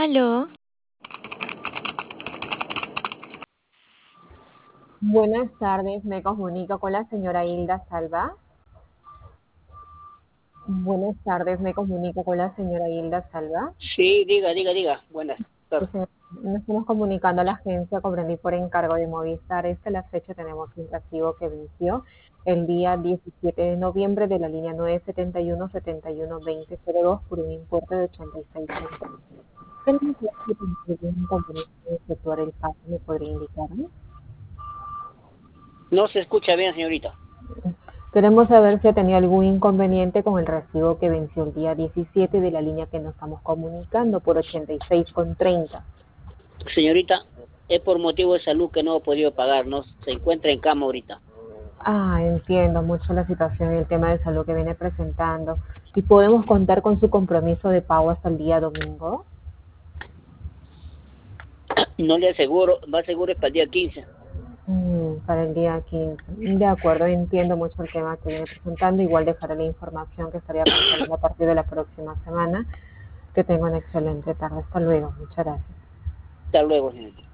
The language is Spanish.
Aló, Buenas tardes, me comunico con la señora Hilda Salva. Buenas tardes, me comunico con la señora Hilda Salva. Sí, diga. Buenas Sí, tardes. nos estamos comunicando a la agencia comprendí por encargo de Movistar. La fecha tenemos un recibo que venció el día 17 de noviembre de la línea 971-71-2002 por un importe de 86 centavos. Tenemos la fecha de un compromiso de efectuar el pago, ¿me podría indicarme? No se escucha bien, señorita. Queremos saber si ha tenido algún inconveniente con el recibo que venció el día 17 de la línea que nos estamos comunicando por 86,30. Señorita, es por motivo de salud que no he podido pagar, no se encuentra en cama ahorita. Entiendo mucho la situación y el tema de salud que viene presentando. ¿Y podemos contar con su compromiso de pago hasta el día domingo? No le aseguro, va seguro es para el día 15. Para el día 15. De acuerdo, entiendo mucho el tema que viene presentando. Igual dejaré la información que estaría cancelando a partir de la próxima semana. Que tenga una excelente tarde. Hasta luego. Muchas gracias. Hasta luego, señorita.